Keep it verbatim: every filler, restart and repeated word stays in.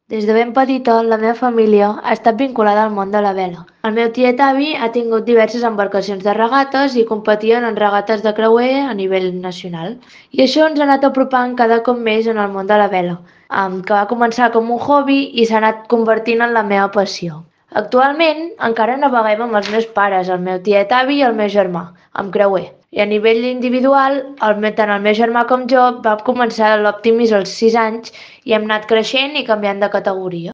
Des de ben petita, la meva família ha estat vinculada al món de la vela. El meu tiet avi ha tingut diverses embarcacions de regates i competien en regates de creuer a nivell nacional. I això ens ha anat apropant cada cop més en el món de la vela, em, que va començar com un hobby i s'ha anat convertint en la meva passió. Actualment encara naveguem amb els meus pares, el meu tiet avi i el meu germà, amb creuer. I a nivell individual, el, meu- tant el meu germà com jo vam començar a l'Optimis als sis anys i hem anat creixent i canviant de categoria.